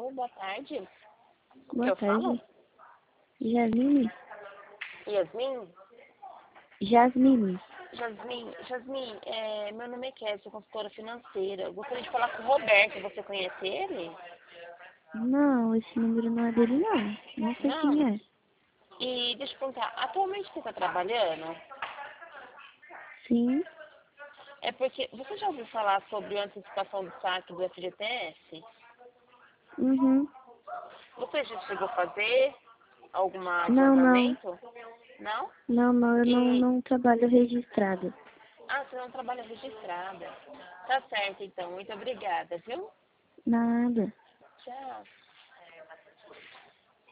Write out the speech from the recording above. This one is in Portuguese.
boa tarde. Boa Eu tarde. falo? Jasmine? Yasmin? Jasmine. Jasmin, meu nome é Kézia, sou consultora financeira. Eu gostaria de falar com o Roberto, você conhece ele? Não, esse número não é dele, não. Não sei quem Não. é. E deixa eu perguntar, atualmente você está trabalhando? Sim. É porque, você já ouviu falar sobre a antecipação do saque do FGTS? Uhum. Você já chegou a fazer algum Não, não. adiantamento? Não? Não, eu E, não trabalho registrada. você não trabalha registrada. Tá certo, então. Muito obrigada, viu? Nada. Tchau.